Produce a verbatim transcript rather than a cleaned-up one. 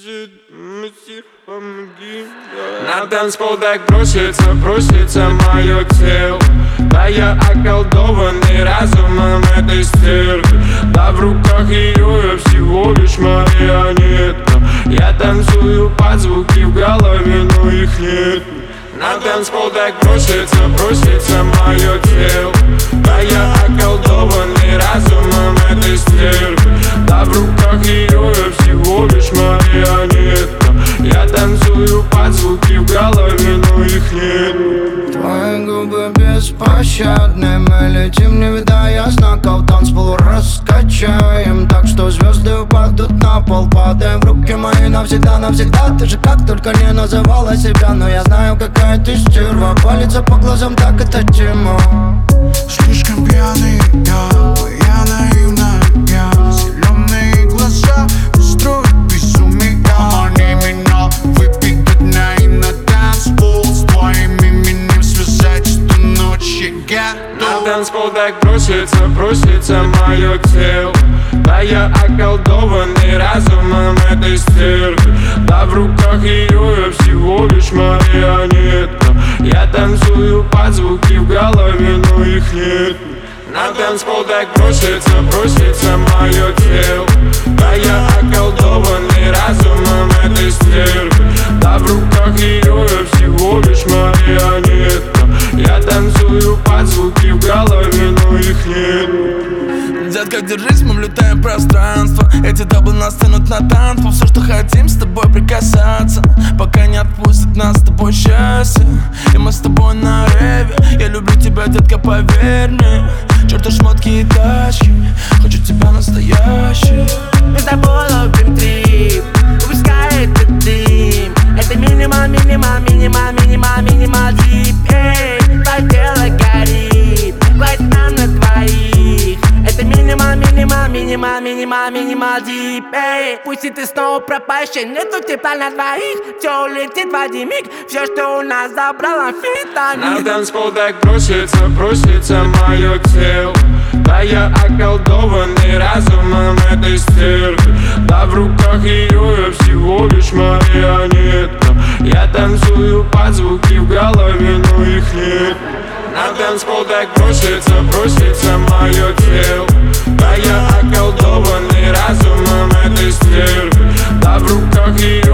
бежит, мастер, помоги. На танцпол так бросится, бросится мое тело. Да я околдованный разумом этой стервы. Да в руках ее я всего лишь марионетка. Я танцую под звуки в голове, но их нет. На танцпол так бросится, бросится мое тело. Да я околдованный разумом этой стервы. Да в руках ее я всего лишь марионетка. Я танцую под звуки в голове, но их нет. Твои губы беспощадны, мы летим, не видая знаков. Танцпол раскачаем так, что звезды упадут на пол. Падаем в руки мои навсегда, навсегда. Ты же как только не называла себя, но я знаю, какая ты стерва. Палится по глазам, так это тема. Слишком пьяный я, я наивная я. Зеленые глаза устроят безумие. Они меня выпьют на и на танцпол. С твоим именем связать эту ночь я готов. На танцпол так бросится, бросится мое тело. Да я околдованный разумом этой стервы. Да в руках ее я всего лишь марионетка. Я танцую под звуки в голове, но их нет. На танцпол так бросится, бросится мое тело. Да я околдованный разумом этой стервы. Да в руках ее я всего лишь марионетка. Я танцую под звуки в голове, но их нет. Детка, держись, мы влетаем в пространство. Эти даблы нас тянут на танцпол. Все, что хотим, с тобой прикасаться, пока не отпустит нас с тобой счастье. И мы с тобой на реве. Я люблю тебя, детка, поверь мне. Чёрты шмотки и тачки, хочу тебя настоящий. Мы с тобой ловим трип, выпускай этот дым. Это минимал, минимал, минимал, минимал, минимал дип. Эй, твое тело горит, хватит нам на двоих. Это минимал, минимал, минимал, минимал, минимал дип. Эй, пусть и ты снова пропащий, нету тепла на двоих. Все улетит в один миг, все, что у нас забрал амфетамин. На танцпол так бросится, бросится мое тело. Да я околдованный разумом этой стервы. Да в руках ее я всего лишь марионетка. Я танцую под звуки в голове, но их нет. На танцпол так бросится, бросится мое тело. Да я околдованный разумом этой стервы. Да в руках ее